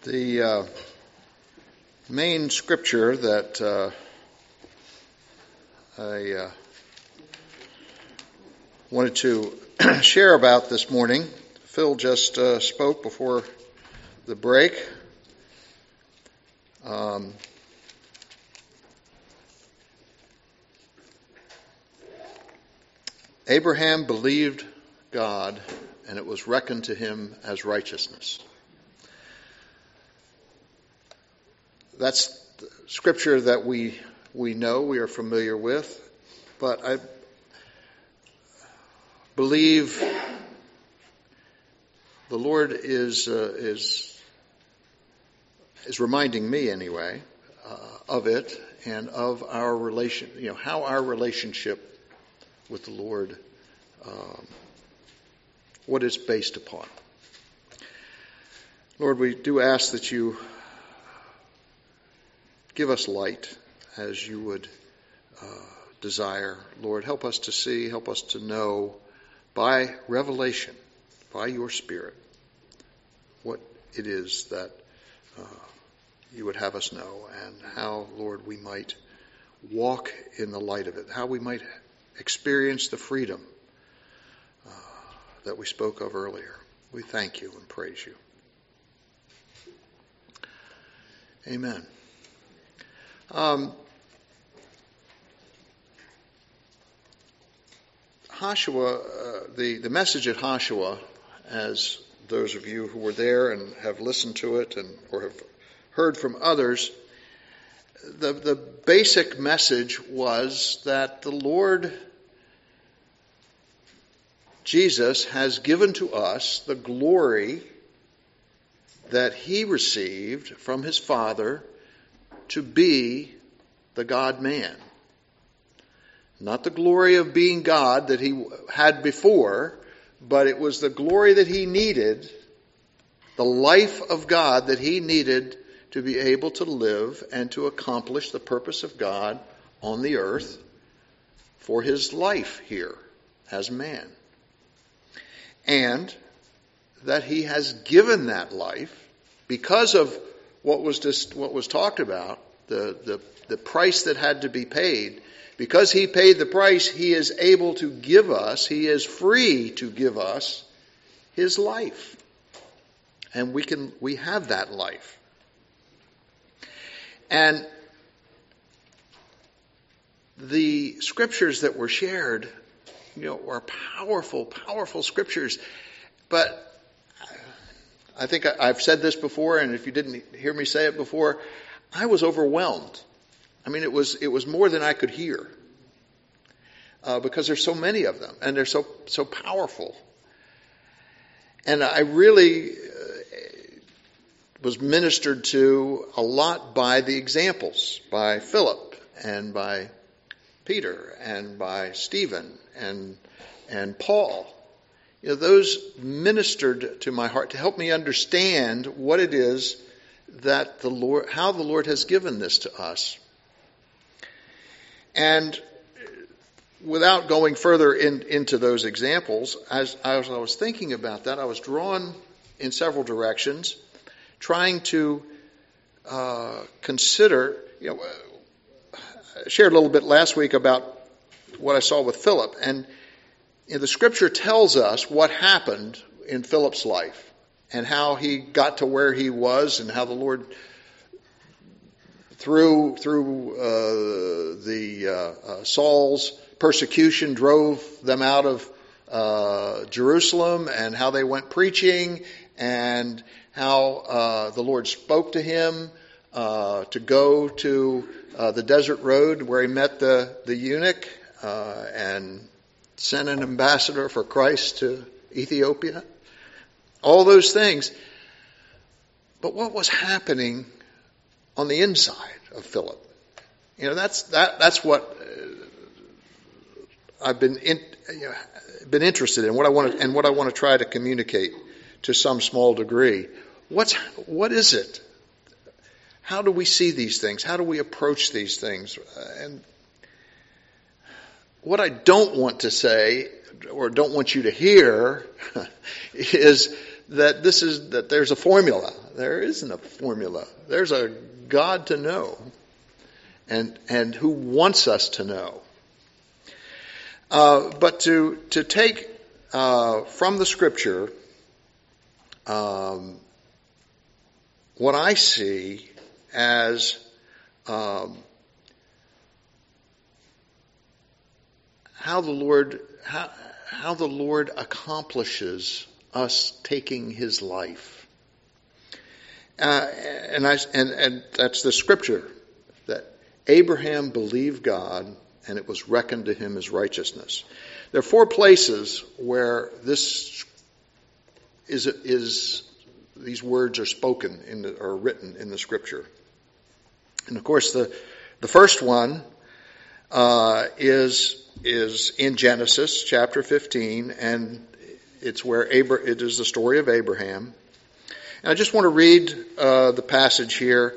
The main scripture that I wanted to share about this morning, Phil just spoke before the break. Abraham believed God, and it was reckoned to him as righteousness. That's the scripture that we know, we are familiar with, but I believe the Lord is reminding me anyway of it and of our relation, how our relationship with the Lord, what it's based upon. Lord, we do ask that you give us light as you would desire. Lord, help us to see, help us to know by revelation, by your Spirit, what it is that you would have us know, and how, Lord, we might walk in the light of it, how we might experience the freedom that we spoke of earlier. We thank you and praise you. Amen. Joshua, the message at Joshua, as those of you who were there and have listened to it or have heard from others, the basic message was that the Lord Jesus has given to us the glory that he received from his Father to be the God-man. Not the glory of being God that he had before, but it was the glory that he needed, the life of God that he needed to be able to live and to accomplish the purpose of God on the earth for his life here as man. And that he has given that life because of what was talked about, the price that had to be paid. Because he paid the price, he is able to give us, he is free to give us his life. And we have that life. And the scriptures that were shared, are powerful, powerful scriptures. But I think I've said this before, and if you didn't hear me say it before, I was overwhelmed. I mean, it was more than I could hear, because there's so many of them, and they're so powerful. And I really was ministered to a lot by the examples, by Philip and by Peter and by Stephen and Paul. Those ministered to my heart to help me understand what it is that how the Lord has given this to us. And without going further into those examples, as I was thinking about that, I was drawn in several directions, trying to consider, I shared a little bit last week about what I saw with Philip. And the scripture tells us what happened in Philip's life and how he got to where he was, and how the Lord, through Saul's persecution, drove them out of Jerusalem, and how they went preaching, and how the Lord spoke to him to go to the desert road where he met the eunuch and sent an ambassador for Christ to Ethiopia. All those things. But what was happening on the inside of Philip? That's what I've been interested in. What I want to try to communicate to some small degree. What is it? How do we see these things? How do we approach these things? And what I don't want to say, or don't want you to hear, is that there's a formula, There isn't a formula. There's a God to know and who wants us to know. But to take from the Scripture what I see as how the Lord accomplishes us taking His life, and that's the Scripture, that Abraham believed God and it was reckoned to him as righteousness. There are 4 places where this these words are spoken or written in the Scripture. And of course, the first one is in Genesis chapter 15, and it's where it is the story of Abraham. And I just want to read the passage here,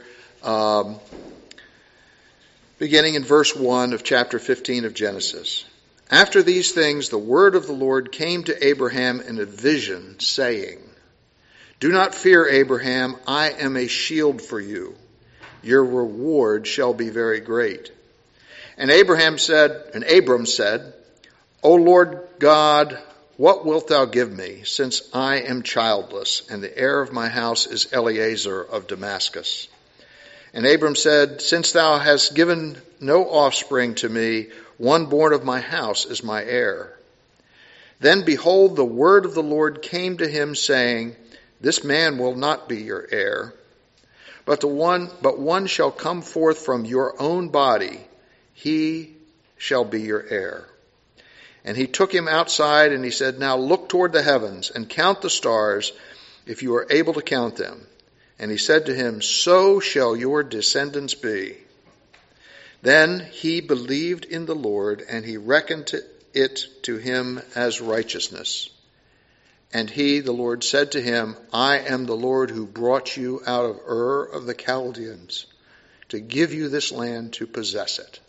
beginning in verse 1 of chapter 15 of Genesis. After these things, the word of the Lord came to Abraham in a vision, saying, "Do not fear, Abraham, I am a shield for you. Your reward shall be very great." And Abram said, "O Lord God, what wilt thou give me, since I am childless, and the heir of my house is Eliezer of Damascus?" And Abram said, "Since thou hast given no offspring to me, one born of my house is my heir." Then behold, the word of the Lord came to him, saying, "This man will not be your heir, but one shall come forth from your own body. He shall be your heir." And he took him outside, and he said, "Now look toward the heavens and count the stars, if you are able to count them." And he said to him, "So shall your descendants be." Then he believed in the Lord, and he reckoned it to him as righteousness. And he, the Lord, said to him, "I am the Lord who brought you out of Ur of the Chaldeans to give you this land to possess it."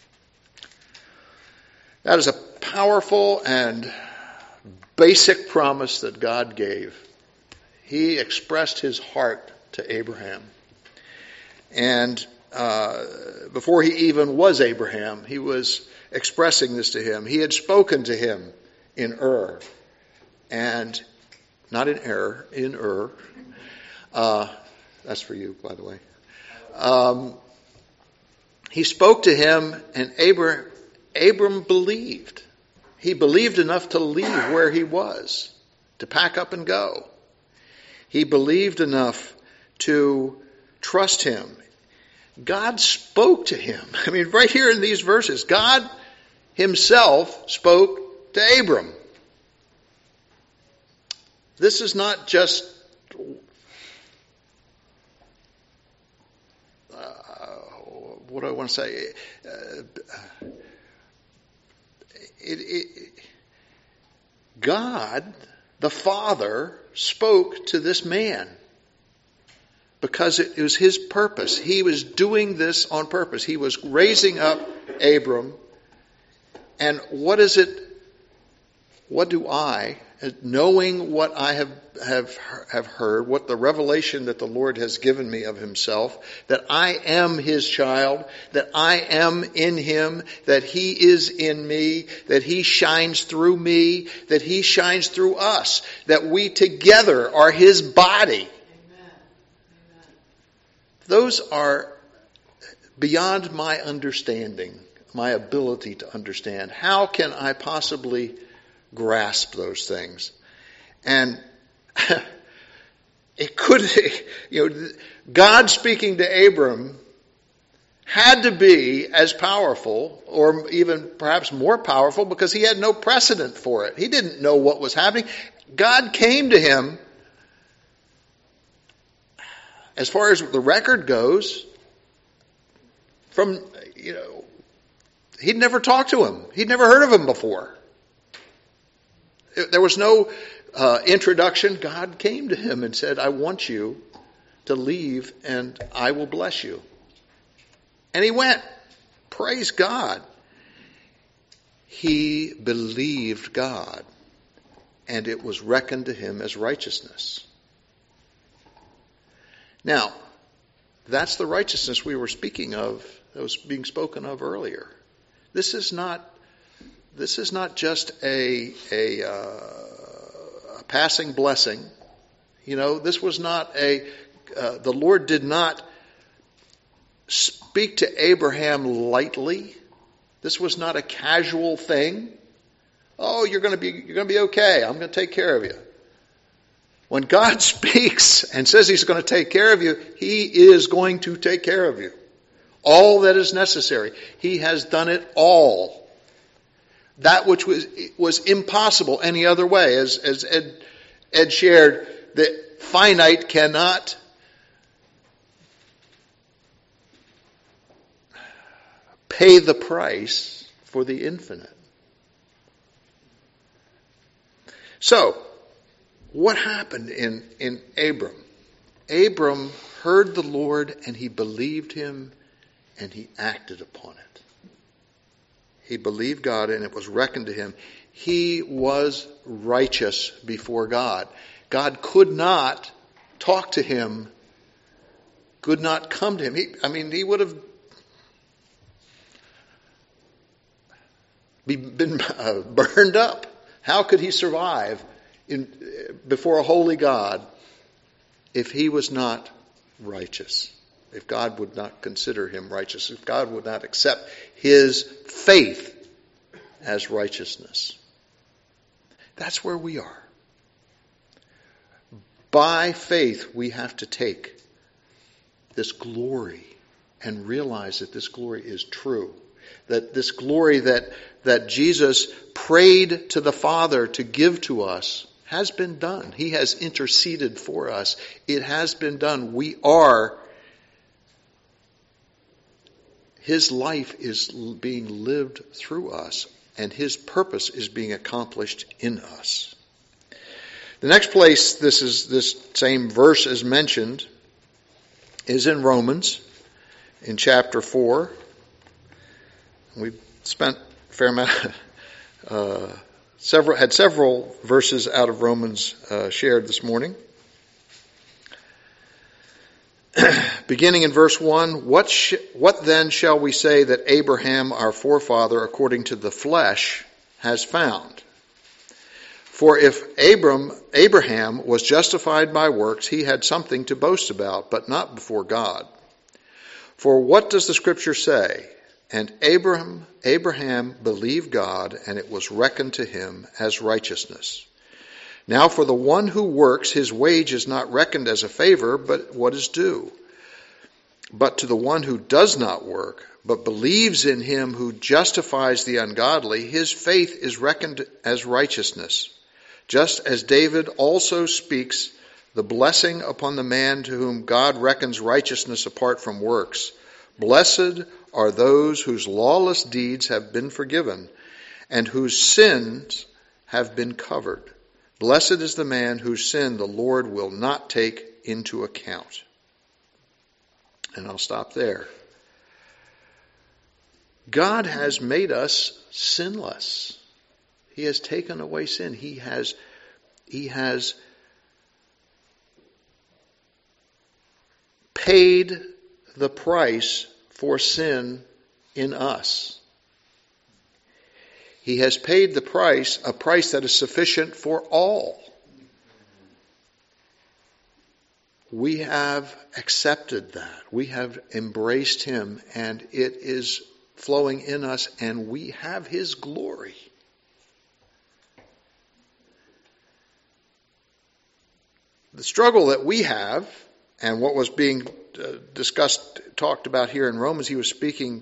That is a powerful and basic promise that God gave. He expressed his heart to Abraham. And before he even was Abraham, he was expressing this to him. He had spoken to him in Ur. And not in error, in Ur. That's for you, by the way. He spoke to him, and Abram believed. He believed enough to leave where he was, to pack up and go. He believed enough to trust him. God spoke to him. I mean, right here in these verses, God himself spoke to Abram. This is not just what do I want to say? God, the Father, spoke to this man because it was his purpose. He was doing this on purpose. He was raising up Abram. And what is it? What do I, knowing what I have heard, what the revelation that the Lord has given me of himself, that I am his child, that I am in him, that he is in me, that he shines through me, that he shines through us, that we together are his body. Amen. Those are beyond my understanding, my ability to understand. How can I possibly grasp those things? And it could, God speaking to Abram had to be as powerful, or even perhaps more powerful, because he had no precedent for it. He didn't know what was happening. God came to him, as far as the record goes, from, he'd never talked to him. He'd never heard of him before. There was no introduction. God came to him and said, "I want you to leave and I will bless you." And he went. Praise God. He believed God, and it was reckoned to him as righteousness. Now, that's the righteousness we were speaking of, that was being spoken of earlier. This is not just a passing blessing. This was not the Lord did not speak to Abraham lightly. This was not a casual thing. Oh, you're going to be okay. I'm going to take care of you. When God speaks and says He's going to take care of you, He is going to take care of you. All that is necessary. He has done it all. That which was impossible any other way. As Ed shared, the finite cannot pay the price for the infinite. So, what happened in Abram? Abram heard the Lord and he believed Him and he acted upon it. He believed God and it was reckoned to him. He was righteous before God. God could not talk to him, could not come to him. He would have been burned up. How could he survive before a holy God if he was not righteous? If God would not consider him righteous, if God would not accept his faith as righteousness. That's where we are. By faith, we have to take this glory and realize that this glory is true. That this glory that Jesus prayed to the Father to give to us has been done. He has interceded for us. It has been done. We are. His life is being lived through us, and His purpose is being accomplished in us. The next place this same verse is mentioned is in Romans, in chapter 4. We've spent a fair amount, several verses out of Romans shared this morning. Beginning in verse 1, what then shall we say that Abraham, our forefather, according to the flesh, has found? For if Abraham was justified by works, he had something to boast about, but not before God. For what does the Scripture say? And Abraham believed God, and it was reckoned to him as righteousness. Now for the one who works, his wage is not reckoned as a favor, but what is due. But to the one who does not work, but believes in him who justifies the ungodly, his faith is reckoned as righteousness. Just as David also speaks the blessing upon the man to whom God reckons righteousness apart from works. Blessed are those whose lawless deeds have been forgiven, and whose sins have been covered. Blessed is the man whose sin the Lord will not take into account. And I'll stop there. God has made us sinless. He has taken away sin. He has paid the price for sin in us. He has paid the price, a price that is sufficient for all. We have accepted that. We have embraced Him, and it is flowing in us, and we have His glory. The struggle that we have, and what was being talked about here in Romans, he was speaking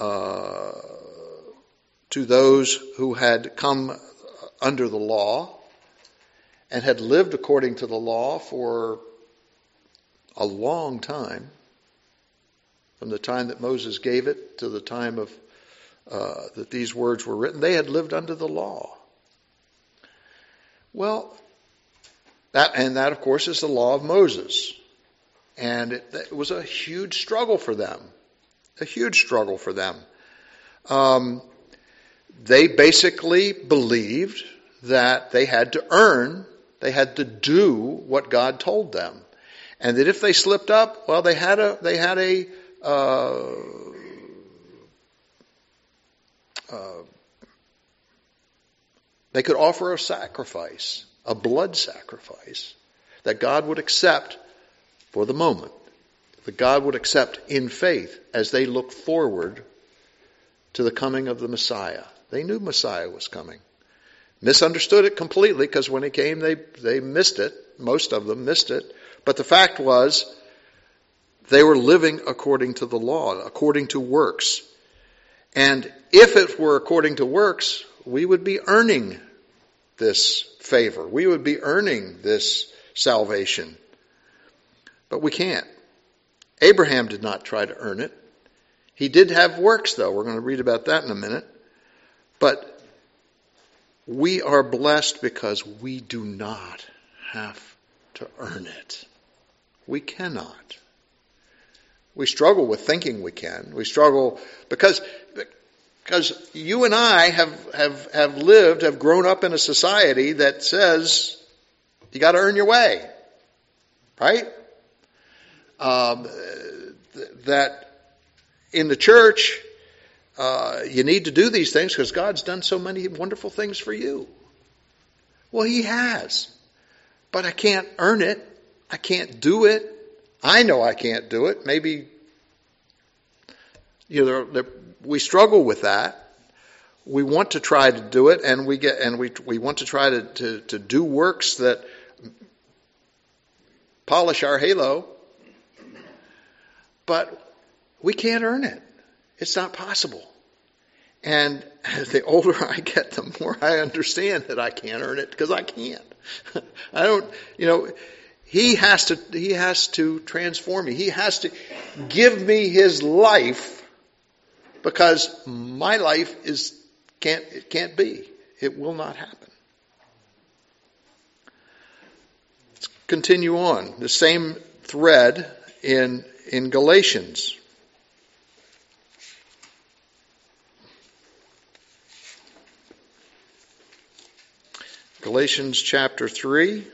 to those who had come under the law and had lived according to the law for a long time, from the time that Moses gave it to the time of that these words were written. They had lived under the law. Well, that of course is the law of Moses. And it was a huge struggle for them. A huge struggle for them. They basically believed that they had to do what God told them. And that if they slipped up, well, they could offer a sacrifice, a blood sacrifice, that God would accept for the moment, that God would accept in faith as they looked forward to the coming of the Messiah. They knew Messiah was coming. Misunderstood it completely, because when he came, they missed it. Most of them missed it. But the fact was, they were living according to the law, according to works. And if it were according to works, we would be earning this favor. We would be earning this salvation. But we can't. Abraham did not try to earn it. He did have works, though. We're going to read about that in a minute. But we are blessed because we do not have to earn it. We cannot. We struggle with thinking we can. We struggle because you and I have grown up in a society that says you got to earn your way, right? That in the church, you need to do these things because God's done so many wonderful things for you. Well, He has. But I can't earn it. I can't do it. I know I can't do it. Maybe, we struggle with that. We want to try to do it, and we want to try to do works that polish our halo. But we can't earn it. It's not possible. And the older I get, the more I understand that I can't earn it, because I can't. I don't, He has to transform me. He has to give me His life, because my life can't be. It will not happen. Let's continue on. The same thread in Galatians. Galatians chapter 3.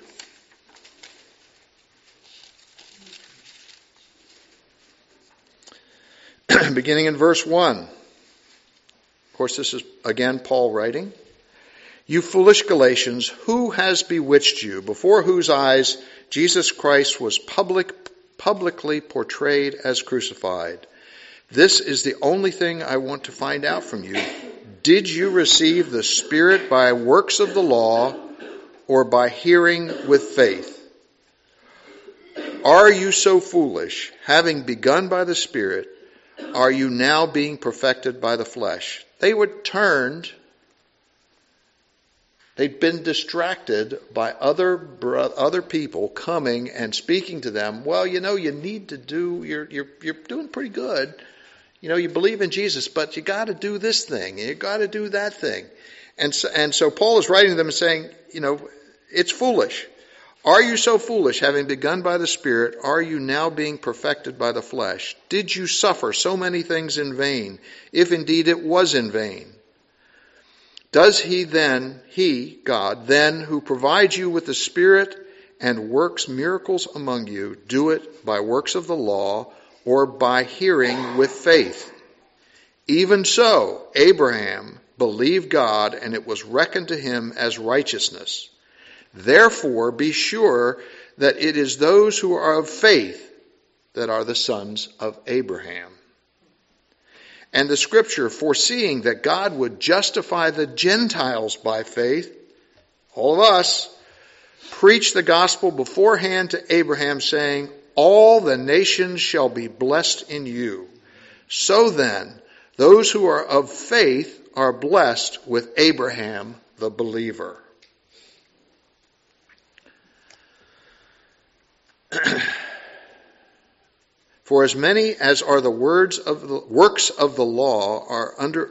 Beginning in verse 1. Of course, this is again Paul writing. You foolish Galatians, who has bewitched you, before whose eyes Jesus Christ was publicly portrayed as crucified? This is the only thing I want to find out from you. Did you receive the Spirit by works of the law or by hearing with faith? Are you so foolish? Having begun by the Spirit, are you now being perfected by the flesh? They were turned. They'd been distracted by other people coming and speaking to them. Well, you need to do, you're doing pretty good. You believe in Jesus, but you got to do this thing. You got to do that thing. And so Paul is writing to them and saying, it's foolish. Are you so foolish, having begun by the Spirit, are you now being perfected by the flesh? Did you suffer so many things in vain, if indeed it was in vain? Does God, who provides you with the Spirit and works miracles among you, do it by works of the law or by hearing with faith? Even so, Abraham believed God, and it was reckoned to him as righteousness. Therefore, be sure that it is those who are of faith that are the sons of Abraham. And the Scripture, foreseeing that God would justify the Gentiles by faith, all of us, preached the gospel beforehand to Abraham, saying, all the nations shall be blessed in you. So then, those who are of faith are blessed with Abraham the believer. For as many as are the works of the law are under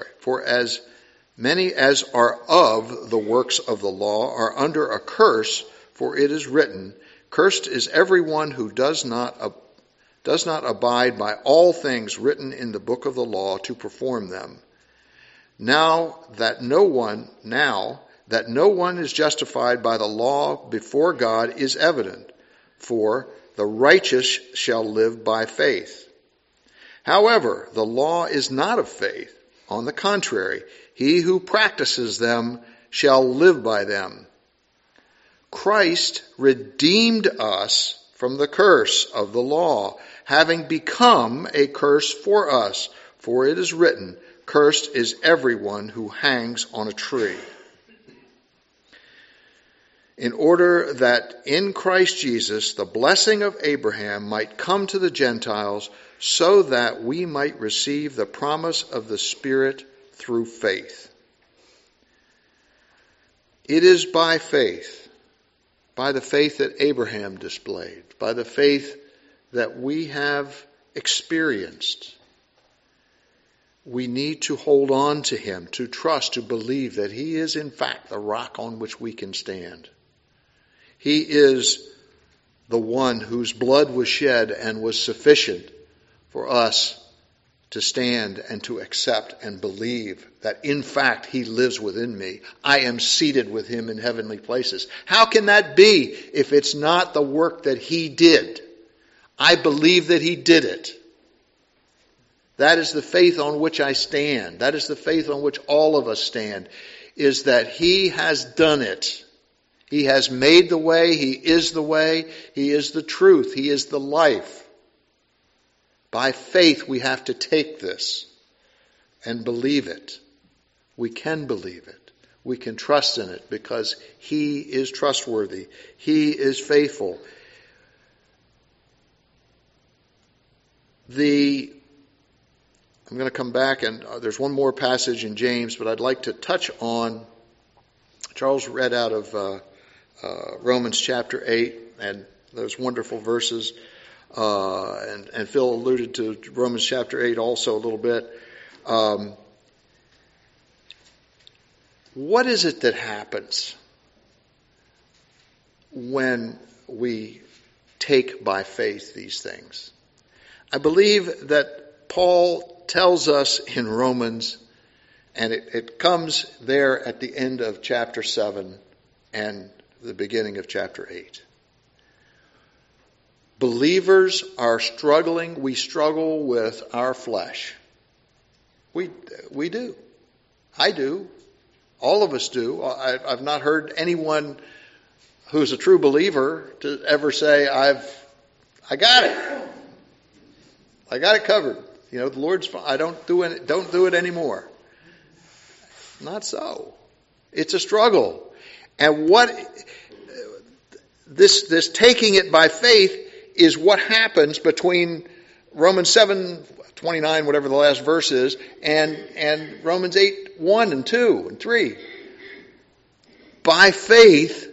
a curse, for it is written, cursed is everyone who does not abide by all things written in the book of the law to perform them. Now that no one is justified by the law before God is evident, for the righteous shall live by faith. However, the law is not of faith. On the contrary, he who practices them shall live by them. Christ redeemed us from the curse of the law, having become a curse for us. For it is written, cursed is everyone who hangs on a tree. In order that in Christ Jesus the blessing of Abraham might come to the Gentiles, so that we might receive the promise of the Spirit through faith. It is by faith, by the faith that Abraham displayed, by the faith that we have experienced. We need to hold on to him, to trust, to believe that he is in fact the rock on which we can stand. He is the one whose blood was shed and was sufficient for us to stand and to accept and believe that in fact he lives within me. I am seated with him in heavenly places. How can that be if it's not the work that he did? I believe that he did it. That is the faith on which I stand. That is the faith on which all of us stand, is that he has done it. He has made the way. He is the truth. He is the life. By faith, we have to take this and believe it. We can believe it. We can trust in it because he is trustworthy. He is faithful. I'm going to come back and there's one more passage in James, but I'd like to touch on, Charles read out of Romans chapter 8 and those wonderful verses. And Phil alluded to Romans chapter 8 also a little bit. What is it that happens when we take by faith these things? I believe that Paul tells us in Romans, and it comes there at the end of chapter 7 and the beginning of chapter 8. Believers are struggling. We struggle with our flesh. We do. I do. All of us do. I've not heard anyone who's a true believer to ever say, I got it. I got it covered. You know, the Lord's fine. I don't do it anymore. Not so. It's a struggle. And what this taking it by faith is what happens between Romans 7:29, whatever the last verse is, and Romans 8:1 and 2 and 3. By faith,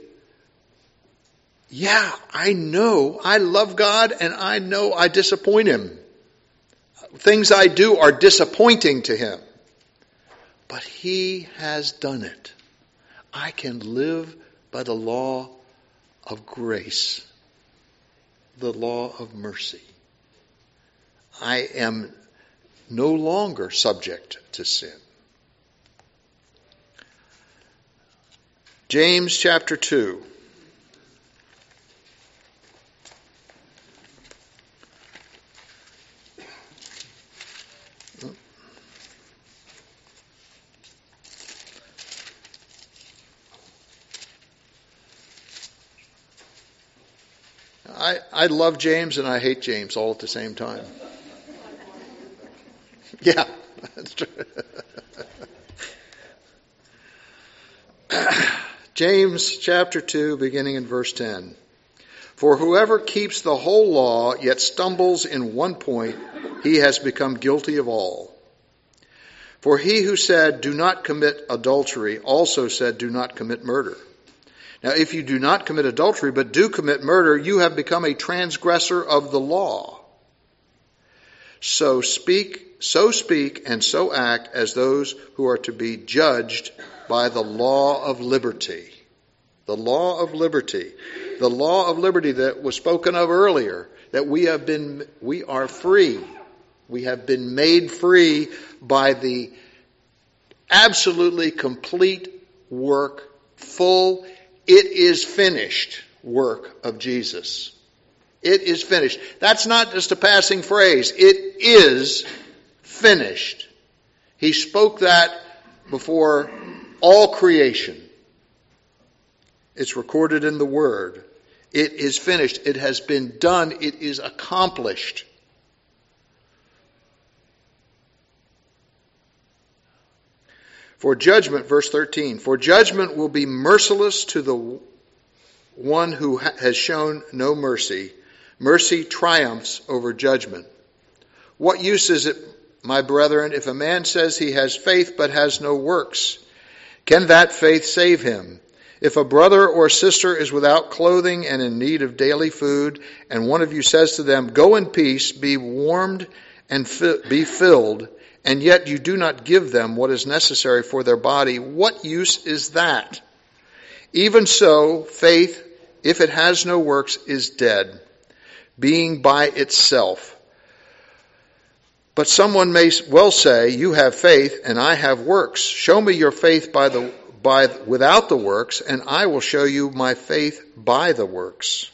yeah, I know I love God and I know I disappoint him. Things I do are disappointing to him. But he has done it. I can live by the law of grace, the law of mercy. I am no longer subject to sin. James chapter 2. I love James and I hate James all at the same time. Yeah, that's true. James chapter 2, beginning in verse 10. For whoever keeps the whole law, yet stumbles in one point, he has become guilty of all. For he who said, do not commit adultery, also said, do not commit murder. Now, if you do not commit adultery, but do commit murder, you have become a transgressor of the law. So speak, and so act as those who are to be judged by the law of liberty. The law of liberty. The law of liberty that was spoken of earlier, that we are free. We have been made free by the absolutely complete work, full, it is finished work of Jesus. It is finished. That's not just a passing phrase. It is finished. He spoke that before all creation. It's recorded in the Word. It is finished. It has been done. It is accomplished. For judgment, verse 13, for judgment will be merciless to the one who has shown no mercy. Mercy triumphs over judgment. What use is it, my brethren, if a man says he has faith but has no works? Can that faith save him? If a brother or sister is without clothing and in need of daily food, and one of you says to them, go in peace, be warmed and be filled, and yet you do not give them what is necessary for their body, what use is that? Even so, faith, if it has no works, is dead, being by itself. But someone may well say, you have faith and I have works. Show me your faith without the works, and I will show you my faith by the works.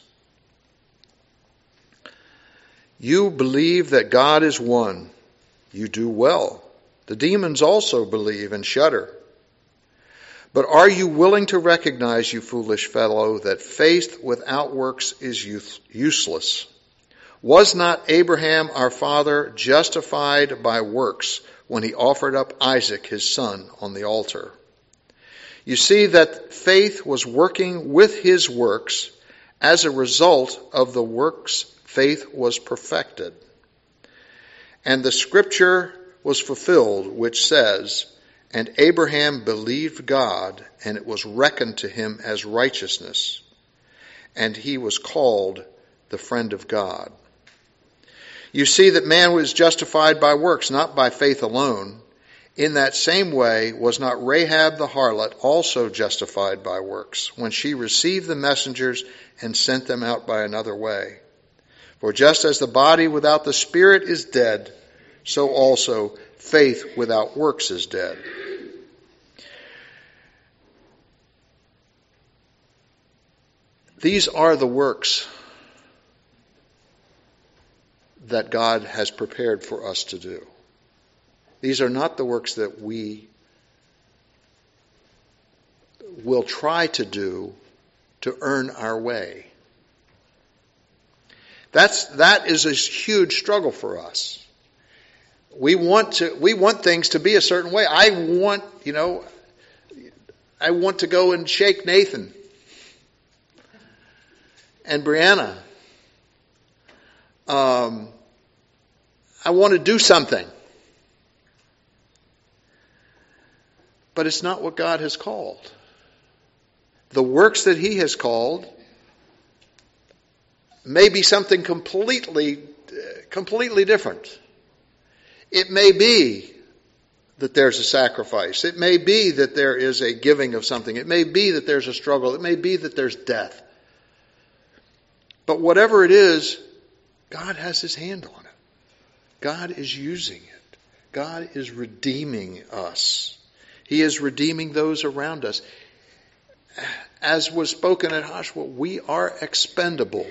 You believe that God is one. You do well. The demons also believe and shudder. But are you willing to recognize, you foolish fellow, that faith without works is useless? Was not Abraham our father justified by works when he offered up Isaac his son on the altar? You see that faith was working with his works. As a result of the works, faith was perfected. And the scripture was fulfilled, which says, and Abraham believed God, and it was reckoned to him as righteousness, and he was called the friend of God. You see that man was justified by works, not by faith alone. In that same way, was not Rahab the harlot also justified by works, when she received the messengers and sent them out by another way? For just as the body without the spirit is dead, so also faith without works is dead. These are the works that God has prepared for us to do. These are not the works that we will try to do to earn our way. That is a huge struggle for us. We want things to be a certain way. I want to go and shake Nathan and Brianna. I want to do something. But it's not what God has called. The works that He has called may be something completely different. It may be that there's a sacrifice. It may be that there is a giving of something. It may be that there's a struggle. It may be that there's death. But whatever it is, God has His hand on it. God is using it. God is redeeming us. He is redeeming those around us. As was spoken at Joshua, we are expendable.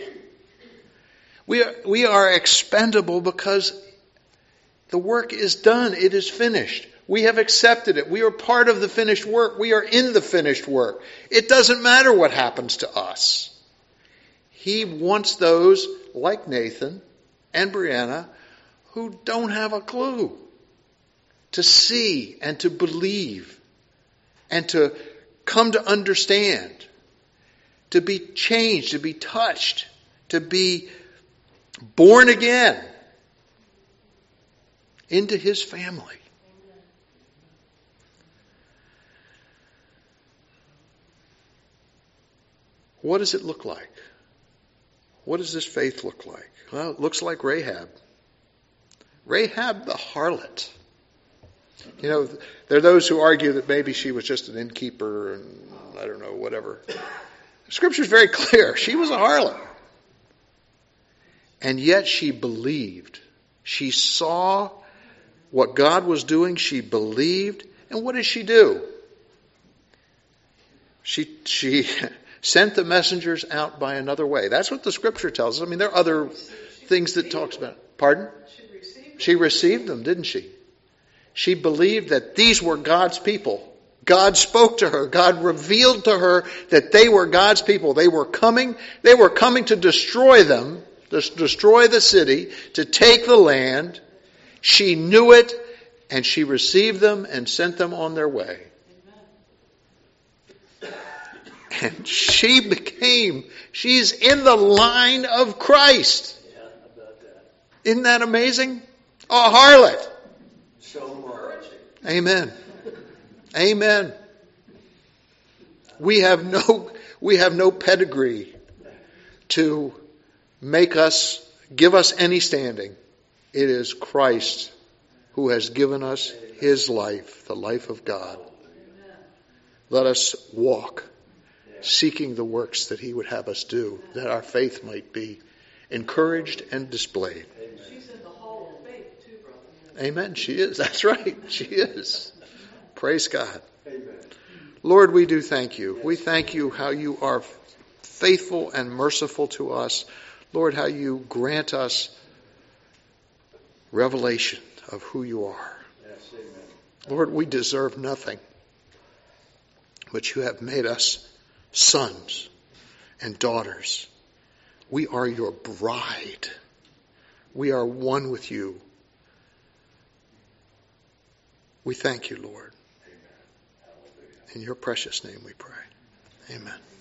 We are expendable because the work is done. It is finished. We have accepted it. We are part of the finished work. We are in the finished work. It doesn't matter what happens to us. He wants those like Nathan and Brianna who don't have a clue to see and to believe and to come to understand, to be changed, to be touched, to be born again into His family. What does it look like? What does this faith look like? Well, it looks like Rahab. Rahab the harlot. You know, there are those who argue that maybe she was just an innkeeper and I don't know, whatever. Scripture is very clear. She was a harlot. And yet she believed. She saw what God was doing. She believed. And what did she do? She sent the messengers out by another way. That's what the scripture tells us. I mean, there are other things that talks about it. Pardon? She received them, didn't she? She believed that these were God's people. God spoke to her. God revealed to her that they were God's people. They were coming to destroy them, to destroy the city, to take the land. She knew it, and she received them and sent them on their way. And she's in the line of Christ. Isn't that amazing? A harlot. Amen. Amen. We have no pedigree to give us any standing. It is Christ who has given us his life, the life of God. Let us walk seeking the works that he would have us do, that our faith might be encouraged and displayed. She's in the hall of faith too, brother. Amen. She is. That's right. She is. Praise God. Amen. Lord, we do thank you. We thank you how you are faithful and merciful to us. Lord, how you grant us revelation of who you are. Yes, amen. Lord, we deserve nothing, but you have made us sons and daughters. We are your bride. We are one with you. We thank you, Lord. In your precious name we pray. Amen.